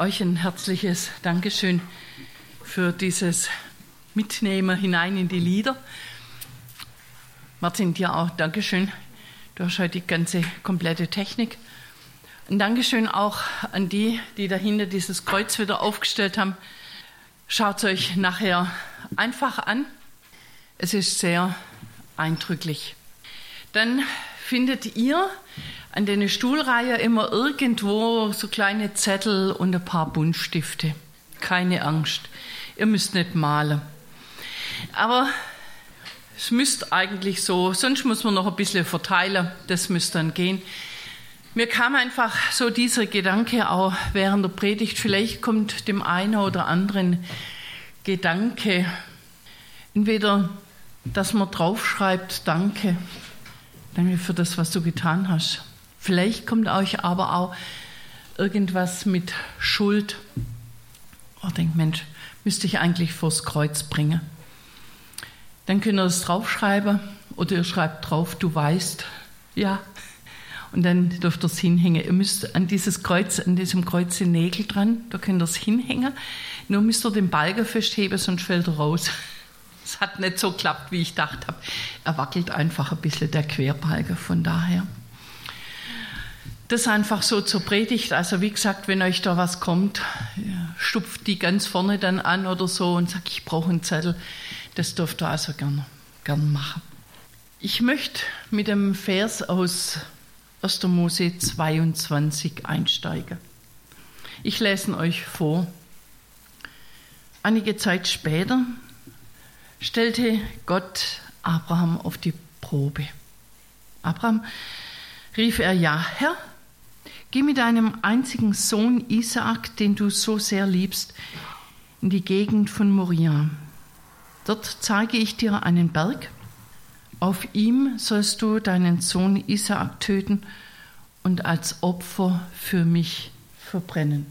Euch ein herzliches Dankeschön für dieses Mitnehmen hinein in die Lieder. Martin, dir auch Dankeschön. Du hast heute die ganze komplette Technik. Ein Dankeschön auch an die dahinter dieses Kreuz wieder aufgestellt haben. Schaut es euch nachher einfach an. Es ist sehr eindrücklich. Dann findet ihr an den Stuhlreihen immer irgendwo so kleine Zettel und ein paar Buntstifte. Keine Angst, ihr müsst nicht malen. Aber es müsste eigentlich so, sonst muss man noch ein bisschen verteilen, das müsste dann gehen. Mir kam einfach so dieser Gedanke auch während der Predigt, vielleicht kommt dem einen oder anderen Gedanke, entweder, dass man draufschreibt, danke für das, was du getan hast. Vielleicht kommt euch aber auch irgendwas mit Schuld. Ich denke, Mensch, müsste ich eigentlich vors Kreuz bringen. Dann könnt ihr das draufschreiben oder ihr schreibt drauf, du weißt, ja. Und dann dürft ihr es hinhängen. Ihr müsst an diesem Kreuz sind Nägel dran, da könnt ihr es hinhängen. Nur müsst ihr den Balken festheben, sonst fällt er raus. Es hat nicht so geklappt, wie ich gedacht habe. Er wackelt einfach ein bisschen, der Querbalken, von daher. Das einfach so zur Predigt. Also wie gesagt, wenn euch da was kommt, stupft die ganz vorne dann an oder so und sagt, ich brauche einen Zettel. Das dürft ihr also gern machen. Ich möchte mit dem Vers aus 1. Mose 22 einsteigen. Ich lese ihn euch vor. Einige Zeit später stellte Gott Abraham auf die Probe. Abraham rief er, ja, Herr, geh mit deinem einzigen Sohn Isaak, den du so sehr liebst, in die Gegend von Moria. Dort zeige ich dir einen Berg. Auf ihm sollst du deinen Sohn Isaak töten und als Opfer für mich verbrennen.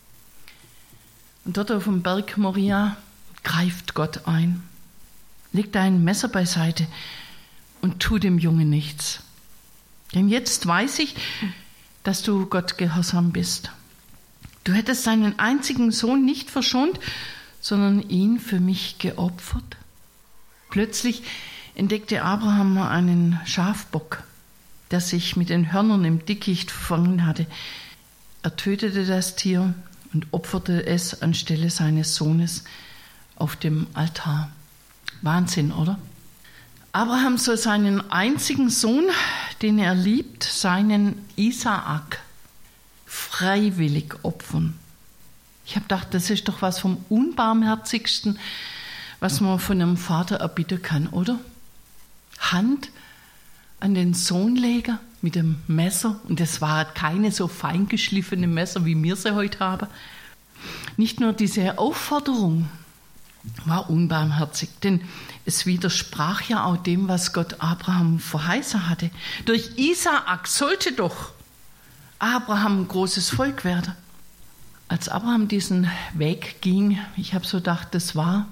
Und dort auf dem Berg Moria greift Gott ein. Leg dein Messer beiseite und tu dem Jungen nichts. Denn jetzt weiß ich, dass du Gott gehorsam bist. Du hättest deinen einzigen Sohn nicht verschont, sondern ihn für mich geopfert. Plötzlich entdeckte Abraham einen Schafbock, der sich mit den Hörnern im Dickicht verfangen hatte. Er tötete das Tier und opferte es anstelle seines Sohnes auf dem Altar. Wahnsinn, oder? Abraham soll seinen einzigen Sohn, den er liebt, seinen Isaak, freiwillig opfern. Ich habe gedacht, das ist doch was vom Unbarmherzigsten, was man von einem Vater erbitten kann, oder? Hand an den Sohn legen mit dem Messer. Und das war keine so feingeschliffene Messer, wie wir sie heute haben. Nicht nur diese Aufforderung war unbarmherzig, denn es widersprach ja auch dem, was Gott Abraham verheißen hatte. Durch Isaak sollte doch Abraham ein großes Volk werden. Als Abraham diesen Weg ging, ich habe so gedacht, das war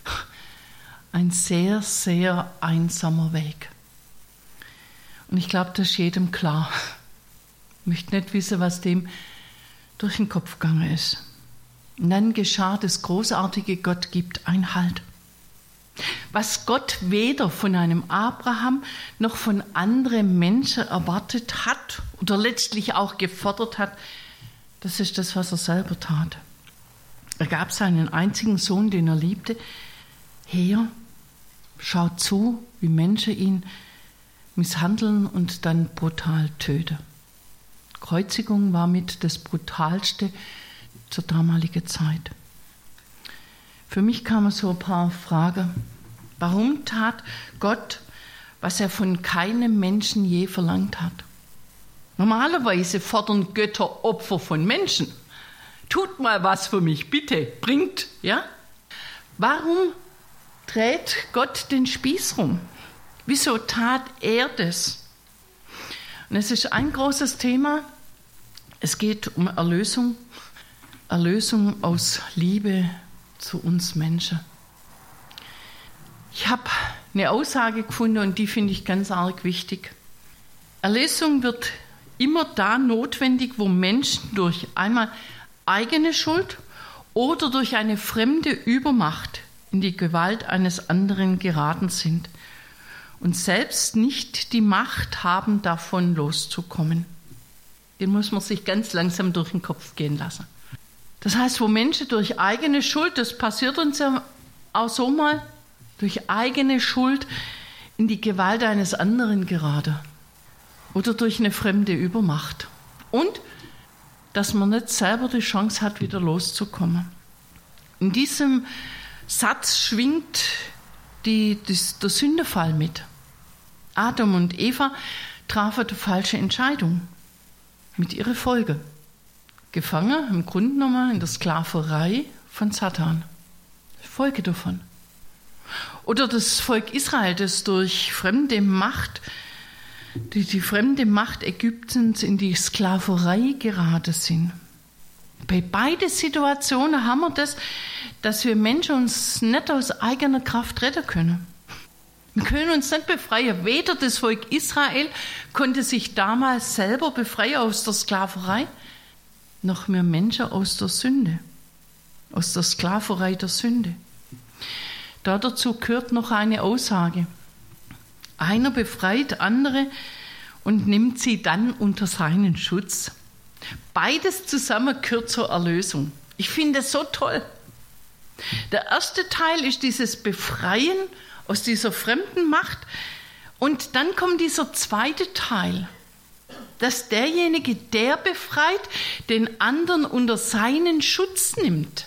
ein sehr, sehr einsamer Weg. Und ich glaube, das ist jedem klar. Ich möchte nicht wissen, was dem durch den Kopf gegangen ist. Und dann geschah das Großartige, Gott gibt einen Halt. Was Gott weder von einem Abraham noch von anderen Menschen erwartet hat oder letztlich auch gefordert hat, das ist das, was er selber tat. Er gab seinen einzigen Sohn, den er liebte, her, schaut zu, wie Menschen ihn misshandeln und dann brutal töten. Kreuzigung war mit das Brutalste zur damaligen Zeit. Für mich kamen so ein paar Fragen. Warum tat Gott, was er von keinem Menschen je verlangt hat? Normalerweise fordern Götter Opfer von Menschen. Tut mal was für mich, bitte, bringt, ja? Warum dreht Gott den Spieß rum? Wieso tat er das? Und es ist ein großes Thema. Es geht um Erlösung. Erlösung aus Liebe zu uns Menschen. Ich habe eine Aussage gefunden und die finde ich ganz arg wichtig. Erlösung wird immer da notwendig, wo Menschen durch einmal eigene Schuld oder durch eine fremde Übermacht in die Gewalt eines anderen geraten sind und selbst nicht die Macht haben, davon loszukommen. Den muss man sich ganz langsam durch den Kopf gehen lassen. Das heißt, wo Menschen durch eigene Schuld, das passiert uns ja auch so mal, durch eigene Schuld in die Gewalt eines anderen geraten oder durch eine fremde Übermacht. Und dass man nicht selber die Chance hat, wieder loszukommen. In diesem Satz schwingt der Sündefall mit. Adam und Eva trafen die falsche Entscheidung mit ihrer Folge. Gefangen im Grunde genommen in der Sklaverei von Satan. Folge davon. Oder das Volk Israel, das durch fremde Macht, die fremde Macht Ägyptens in die Sklaverei geraten sind. Bei beiden Situationen haben wir das, dass wir Menschen uns nicht aus eigener Kraft retten können. Wir können uns nicht befreien. Weder das Volk Israel konnte sich damals selber befreien aus der Sklaverei, noch wir Menschen aus der Sünde, aus der Sklaverei der Sünde. Dazu gehört noch eine Aussage. Einer befreit andere und nimmt sie dann unter seinen Schutz. Beides zusammen gehört zur Erlösung. Ich finde es so toll. Der erste Teil ist dieses Befreien aus dieser fremden Macht. Und dann kommt dieser zweite Teil, dass derjenige, der befreit, den anderen unter seinen Schutz nimmt.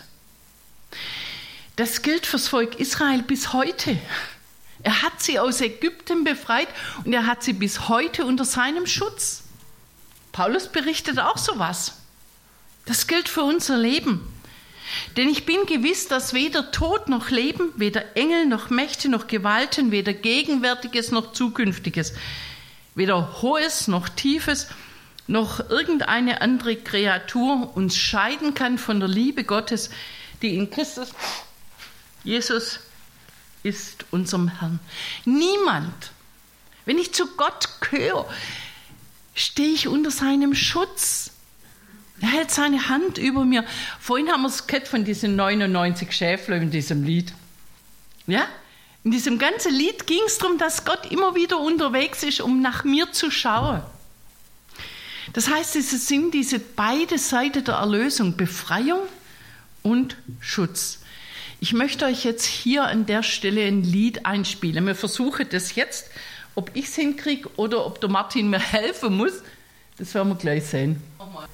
Das gilt fürs Volk Israel bis heute. Er hat sie aus Ägypten befreit und er hat sie bis heute unter seinem Schutz. Paulus berichtet auch sowas. Das gilt für unser Leben. Denn ich bin gewiss, dass weder Tod noch Leben, weder Engel noch Mächte noch Gewalten, weder Gegenwärtiges noch Zukünftiges, weder Hohes noch Tiefes, noch irgendeine andere Kreatur uns scheiden kann von der Liebe Gottes, die in Christus Jesus ist, unserem Herrn. Niemand. Wenn ich zu Gott gehöre, stehe ich unter seinem Schutz. Er hält seine Hand über mir. Vorhin haben wir es gehört von diesen 99 Schäflein in diesem Lied. Ja? In diesem ganzen Lied ging es darum, dass Gott immer wieder unterwegs ist, um nach mir zu schauen. Das heißt, es sind diese beide Seiten der Erlösung, Befreiung und Schutz. Ich möchte euch jetzt hier an der Stelle ein Lied einspielen. Wir versuchen das jetzt, ob ich es hinkriege oder ob der Martin mir helfen muss. Das werden wir gleich sehen. Nochmal.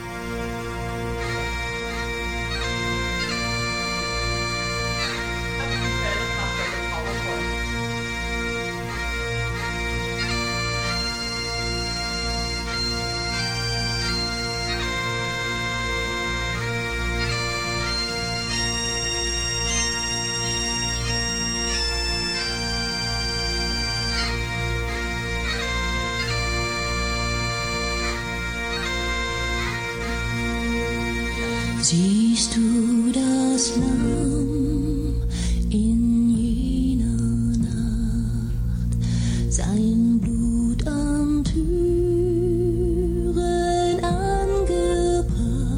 Siehst du das Lamm in jener Nacht, sein Blut am Türen angebracht,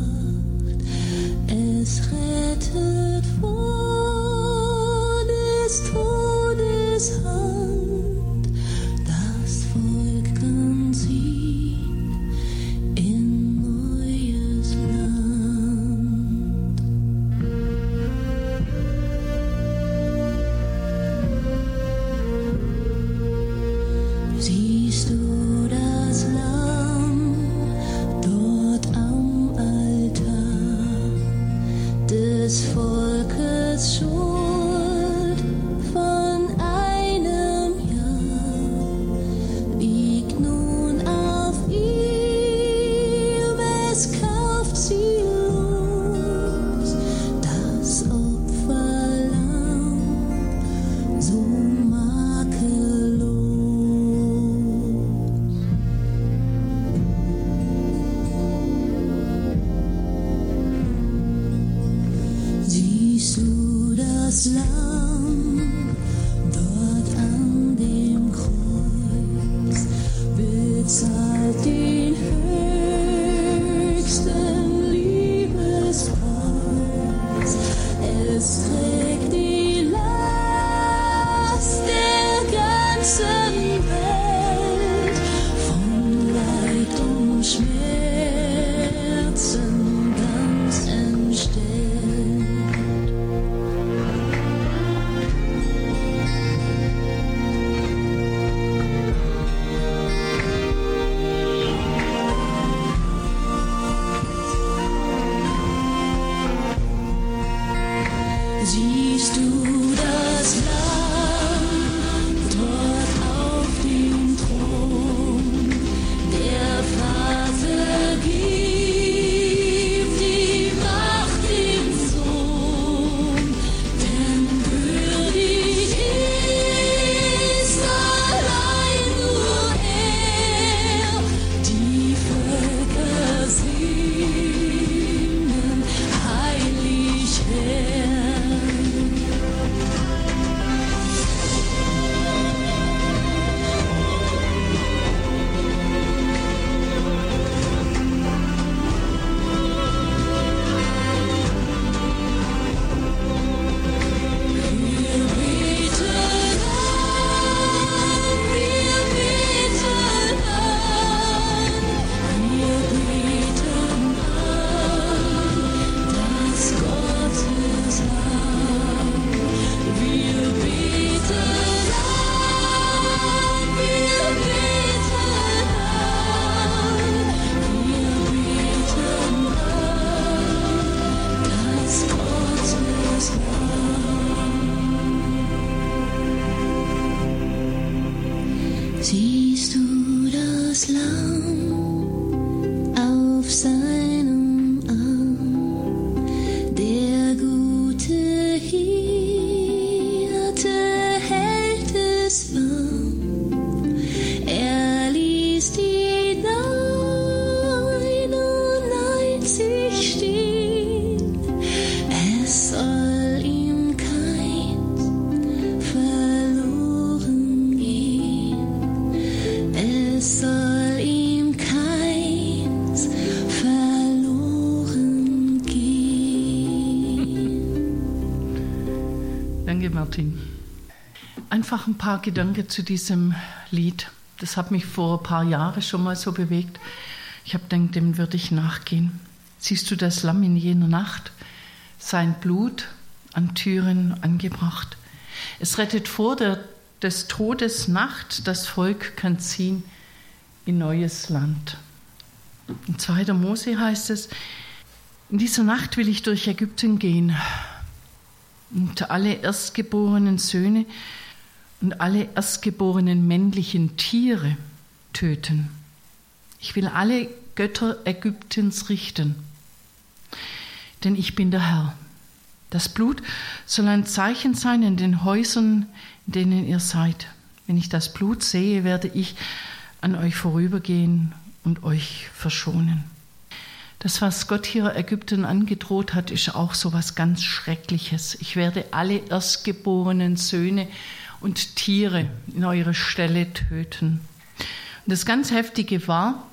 es rettet vor des Todes Hand, das Volk kann ziehen in neues Land. Siehst du das Lamm dort am Altar, des Volkes Schuld von einem Jahr liegt nun auf ihm, es kauft sie los, das Opferlamm so makellos. Siehst du das Lamm dort an dem Kreuz, bezahlt den höchsten Liebespreis, Siehst du das Lamm dort auf dem Thron? Der Vater gibt die Macht dem Sohn, denn würdig ist allein nur er. Die Völker singen heilig Herr. Siehst du das Lamm auf seinem Arm? Der gute Hirte hält es warm. Er ließ die 99 stehen. Es soll ihm keins verloren gehen. Es soll ihm keins verloren gehen. Danke, Martin. Einfach ein paar Gedanken zu diesem Lied. Das hat mich vor ein paar Jahren schon mal so bewegt. Ich habe gedacht, dem würde ich nachgehen. Siehst du das Lamm in jener Nacht? Sein Blut an Türen angebracht. Es rettet vor des Todes Nacht. Das Volk kann ziehen in neues Land. In 2. Mose heißt es, in dieser Nacht will ich durch Ägypten gehen und alle erstgeborenen Söhne und alle erstgeborenen männlichen Tiere töten. Ich will alle Götter Ägyptens richten, denn ich bin der Herr. Das Blut soll ein Zeichen sein in den Häusern, in denen ihr seid. Wenn ich das Blut sehe, werde ich an euch vorübergehen und euch verschonen. Das, was Gott hier Ägypten angedroht hat, ist auch so was ganz Schreckliches. Ich werde alle erstgeborenen Söhne und Tiere in eure Ställe töten. Und das ganz Heftige war,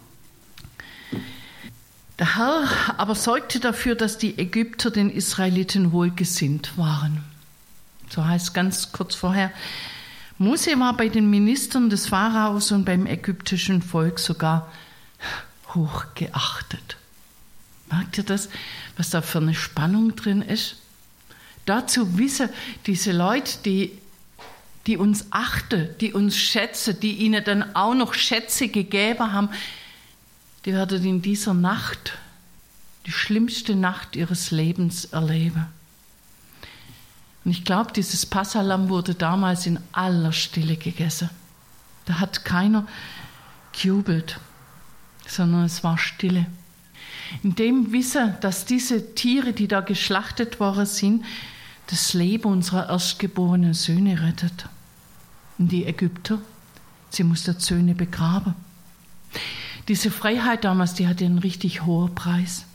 der Herr aber sorgte dafür, dass die Ägypter den Israeliten wohlgesinnt waren. So heißt ganz kurz vorher, Mose war bei den Ministern des Pharaos und beim ägyptischen Volk sogar hochgeachtet. Merkt ihr das, was da für eine Spannung drin ist? Dazu wissen diese Leute, die uns achten, die uns schätzen, die ihnen dann auch noch Schätze gegeben haben, die werden in dieser Nacht, die schlimmste Nacht ihres Lebens erleben. Und ich glaube, dieses Passalamm wurde damals in aller Stille gegessen. Da hat keiner gejubelt, sondern es war Stille. In dem Wissen, dass diese Tiere, die da geschlachtet worden sind, das Leben unserer erstgeborenen Söhne rettet. Und die Ägypter, sie mussten Söhne begraben. Diese Freiheit damals, die hatte einen richtig hohen Preis.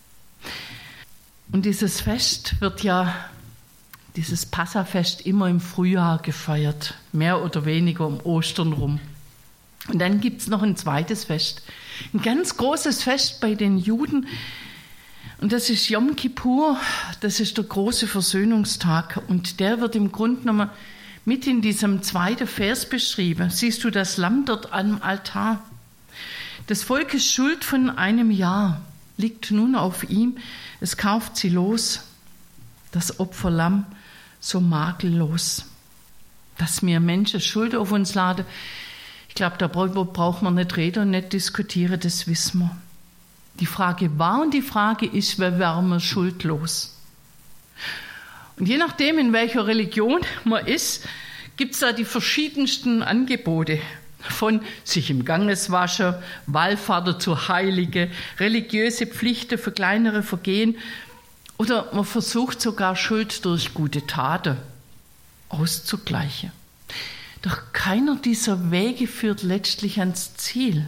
Und dieses Fest wird ja, dieses Passafest, immer im Frühjahr gefeiert, mehr oder weniger um Ostern rum. Und dann gibt es noch ein zweites Fest, ein ganz großes Fest bei den Juden. Und das ist Yom Kippur, das ist der große Versöhnungstag. Und der wird im Grunde genommen mit in diesem 2. Vers beschrieben. Siehst du das Lamm dort am Altar? Des Volkes Schuld von einem Jahr liegt nun auf ihm. Es kauft sie los, das Opferlamm so makellos. Dass wir Menschen Schuld auf uns laden, ich glaube, da braucht man nicht reden und nicht diskutieren, das wissen wir. Die Frage war und die Frage ist, wer wären wir schuldlos? Und je nachdem, in welcher Religion man ist, gibt es da die verschiedensten Angebote. Von sich im Ganges waschen, Wallfahrten zur Heilige, religiöse Pflichten für kleinere Vergehen oder man versucht sogar Schuld durch gute Taten auszugleichen. Doch keiner dieser Wege führt letztlich ans Ziel.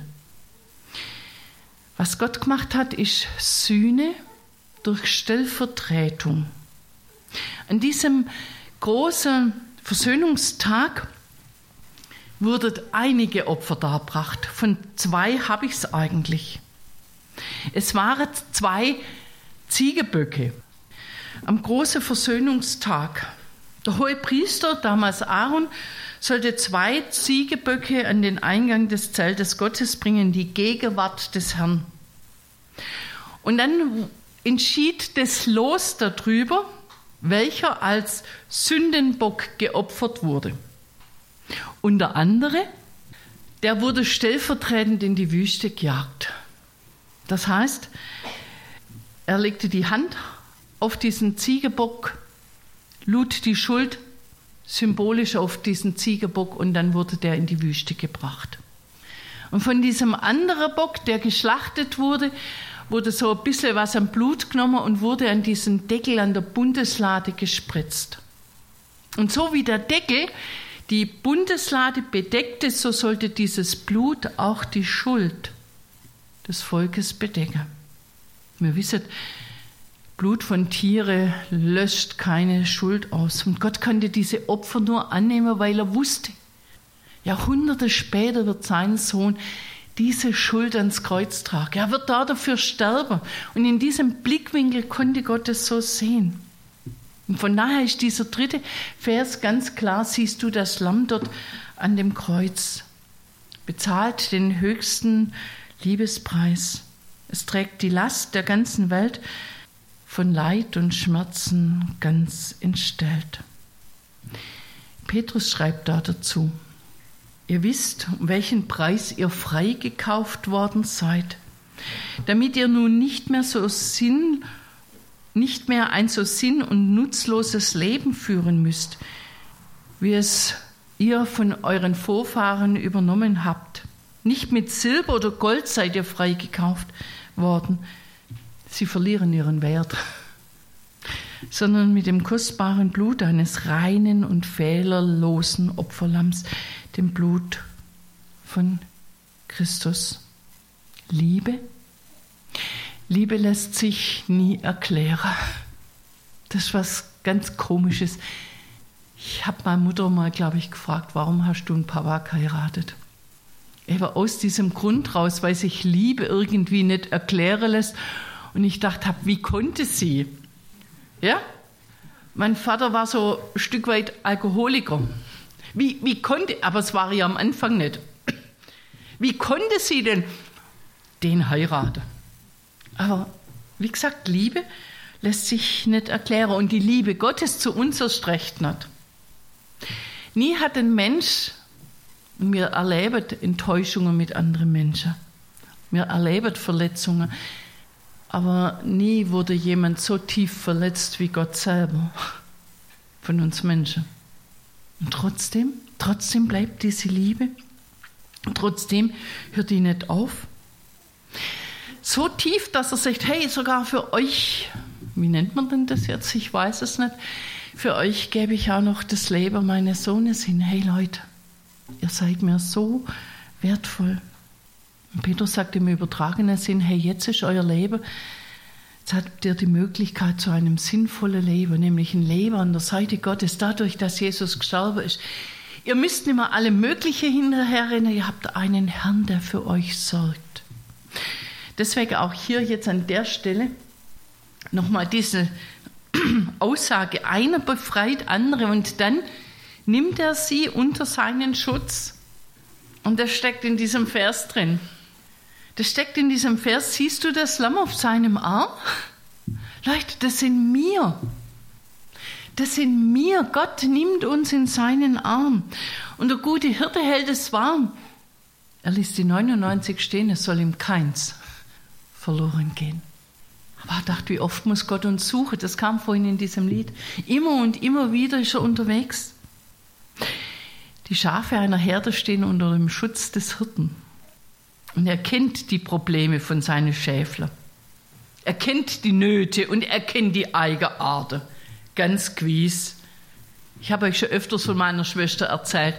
Was Gott gemacht hat, ist Sühne durch Stellvertretung. An diesem großen Versöhnungstag wurden einige Opfer dargebracht. Von 2 habe ich es eigentlich. Es waren 2 Ziegenböcke am großen Versöhnungstag. Der Hohepriester, damals Aaron, sollte 2 Ziegenböcke an den Eingang des Zeltes Gottes bringen, die Gegenwart des Herrn. Und dann entschied das Los darüber, welcher als Sündenbock geopfert wurde. Und der andere, der wurde stellvertretend in die Wüste gejagt. Das heißt, er legte die Hand auf diesen Ziegenbock, lud die Schuld symbolisch auf diesen Ziegenbock und dann wurde der in die Wüste gebracht. Und von diesem anderen Bock, der geschlachtet wurde, wurde so ein bisschen was am Blut genommen und wurde an diesen Deckel an der Bundeslade gespritzt. Und so wie der Deckel die Bundeslade bedeckte, so sollte dieses Blut auch die Schuld des Volkes bedecken. Wir wissen, Blut von Tieren löscht keine Schuld aus. Und Gott konnte diese Opfer nur annehmen, weil er wusste, Jahrhunderte später wird sein Sohn diese Schuld ans Kreuz tragen. Er wird da dafür sterben. Und in diesem Blickwinkel konnte Gott es so sehen. Und von daher ist dieser 3. Vers ganz klar, siehst du das Lamm dort an dem Kreuz, bezahlt den höchsten Liebespreis. Es trägt die Last der ganzen Welt, von Leid und Schmerzen ganz entstellt. Petrus schreibt da dazu, ihr wisst, um welchen Preis ihr freigekauft worden seid, damit ihr nun nicht mehr ein so sinn- und nutzloses Leben führen müsst, wie es ihr von euren Vorfahren übernommen habt. Nicht mit Silber oder Gold seid ihr freigekauft worden, sie verlieren ihren Wert, sondern mit dem kostbaren Blut eines reinen und fehlerlosen Opferlamms, dem Blut von Christus. Liebe lässt sich nie erklären. Das ist was ganz Komisches. Ich habe meine Mutter mal, glaube ich, gefragt, warum hast du einen Papa geheiratet? Eben aus diesem Grund raus, weil sich Liebe irgendwie nicht erklären lässt. Und ich dachte, wie konnte sie? Ja? Mein Vater war so ein Stück weit Alkoholiker. Wie konnte, aber es war ja am Anfang nicht. Wie konnte sie denn den heiraten? Aber wie gesagt, Liebe lässt sich nicht erklären. Und die Liebe Gottes zu uns erst recht nicht. Nie hat ein Mensch, wir erleben Enttäuschungen mit anderen Menschen. Wir erleben Verletzungen. Aber nie wurde jemand so tief verletzt wie Gott selber von uns Menschen. Und trotzdem bleibt diese Liebe. Und trotzdem hört die nicht auf. So tief, dass er sagt, hey, sogar für euch, wie nennt man denn das jetzt? Ich weiß es nicht. Für euch gebe ich auch noch das Leben meines Sohnes hin. Hey Leute, ihr seid mir so wertvoll. Und Petrus sagt im übertragenen Sinn, hey, jetzt ist euer Leben, jetzt habt ihr die Möglichkeit zu einem sinnvollen Leben, nämlich ein Leben an der Seite Gottes, dadurch, dass Jesus gestorben ist. Ihr müsst nicht mehr alle Mögliche hinterherrennen, ihr habt einen Herrn, der für euch sorgt. Deswegen auch hier jetzt an der Stelle nochmal diese Aussage, einer befreit andere und dann nimmt er sie unter seinen Schutz. Und das steckt in diesem Vers drin. Das steckt in diesem Vers, siehst du das Lamm auf seinem Arm? Leute, das sind wir. Das sind wir. Gott nimmt uns in seinen Arm. Und der gute Hirte hält es warm. Er ließ die 99 stehen, es soll ihm keins verloren gehen. Aber ich dachte, wie oft muss Gott uns suchen? Das kam vorhin in diesem Lied. Immer und immer wieder ist er unterwegs. Die Schafe einer Herde stehen unter dem Schutz des Hirten. Und er kennt die Probleme von seinen Schäflern. Er kennt die Nöte und er kennt die Eigenarten. Ganz gewiss. Ich habe euch schon öfters von meiner Schwester erzählt.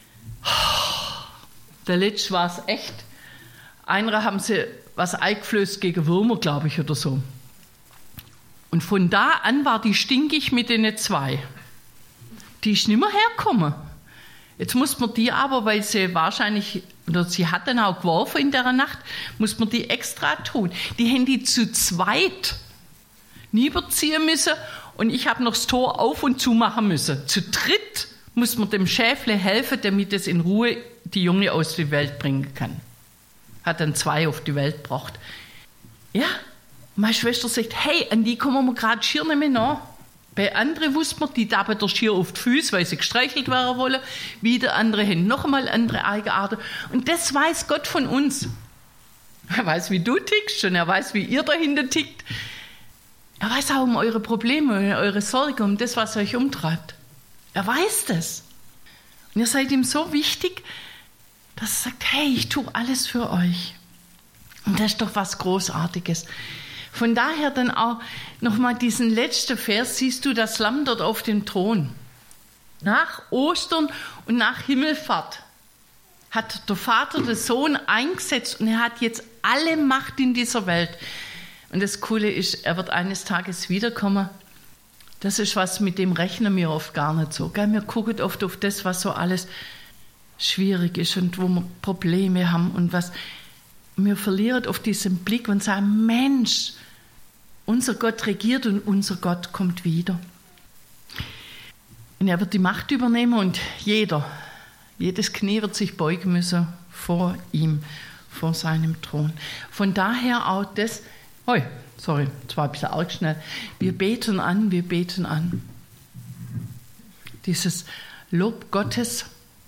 Der letzte war es echt. Einer haben sie was eingeflößt gegen Würmer, glaube ich, oder so. Und von da an war die stinkig mit den 2. Die ist nicht mehr hergekommen. Jetzt muss man die aber, weil sie wahrscheinlich, oder sie hat dann auch geworfen in der Nacht, muss man die extra tun. Die haben die zu zweit niederziehen müssen und ich habe noch das Tor auf und zu machen müssen. Zu dritt muss man dem Schäfle helfen, damit es in Ruhe die Junge aus der Welt bringen kann. Hat dann 2 auf die Welt gebracht. Ja, meine Schwester sagt, hey, an die kommen wir gerade schier nicht mehr nach. Bei anderen wusste man, die tappen der schier auf die Füße, weil sie gestreichelt werden wollen. Wieder andere haben noch einmal andere Eigenarten. Und das weiß Gott von uns. Er weiß, wie du tickst und er weiß, wie ihr dahinter tickt. Er weiß auch um eure Probleme, um eure Sorgen, um das, was euch umtreibt. Er weiß das. Und ihr seid ihm so wichtig, dass er sagt, hey, ich tue alles für euch. Und das ist doch was Großartiges. Von daher dann auch nochmal diesen letzten Vers, siehst du das Lamm dort auf dem Thron. Nach Ostern und nach Himmelfahrt hat der Vater den Sohn eingesetzt und er hat jetzt alle Macht in dieser Welt. Und das Coole ist, er wird eines Tages wiederkommen. Das ist was, mit dem rechnen wir oft gar nicht so. Gell? Wir gucken oft auf das, was so alles schwierig ist und wo wir Probleme haben und was. Wir verlieren oft diesen Blick und sagen, Mensch, unser Gott regiert und unser Gott kommt wieder. Und er wird die Macht übernehmen und jedes Knie wird sich beugen müssen vor ihm, vor seinem Thron. Von daher auch das, das war ein bisschen arg schnell. Wir beten an. Dieses Lob Gottes,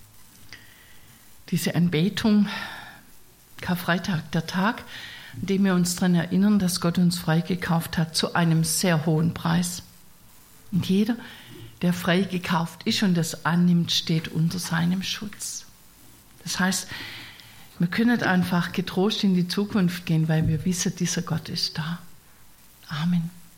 diese Anbetung, Karfreitag, der Tag, an dem wir uns daran erinnern, dass Gott uns freigekauft hat zu einem sehr hohen Preis. Und jeder, der freigekauft ist und das annimmt, steht unter seinem Schutz. Das heißt, wir können einfach getrost in die Zukunft gehen, weil wir wissen, dieser Gott ist da. Amen.